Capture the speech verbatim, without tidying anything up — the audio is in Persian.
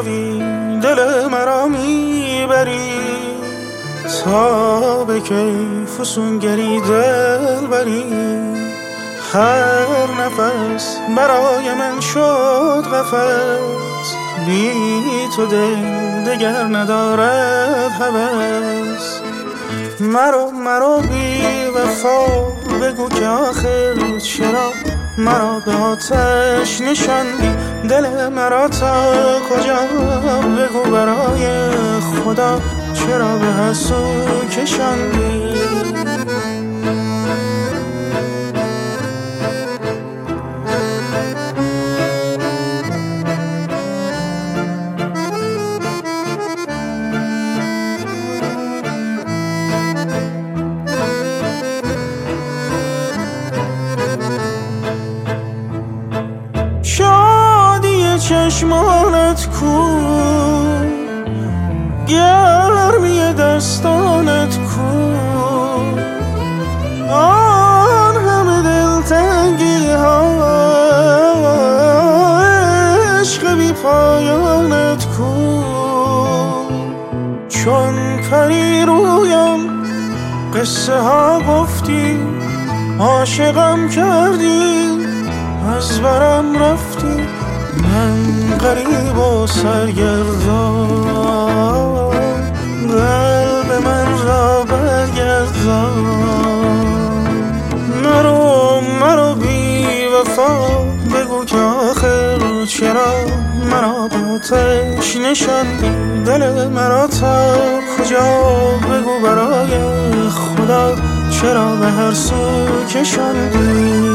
روی دل مرا میبری، تا به کی فسونگری دل بری. هر نفس برای من شد قفس، بی تو دل دگر ندارد هوس. مرا مرا بی وفا بگو که آخر چرا مرا به آتش نشاندی، دل مرا تا کجا بگو برای خدا چرا به هر سو کشاندی. شادی چشمانت کو، گرمی دستانت کو، آن همه دلتنگی ها عشق بی پایانت کو. چون پری رویم قصه ها گفتی، عاشقم کردی از برم رفتی. من غریب و سرگردان، قلب من را برگردان. مرو مرو بی وفا بگو که آخر چرا مرا به آتش نشاندی، دل مرا تا کجا بگو برای خدا چرا به هر سو کشاندی.